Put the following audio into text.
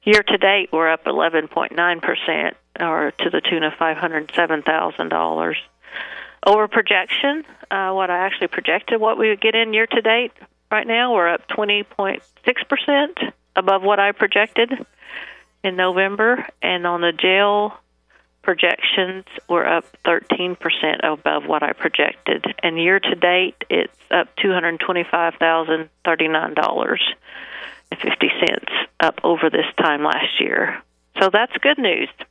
Year to date, we're up 11.9%, or to the tune of $507,000. Over projection, what I actually projected what we would get in year to date, right now we're up 20.6% above what I projected in November. And on the jail projections, we're up 13% above what I projected. And year to date, it's up $225,039.50 up over this time last year. So that's good news.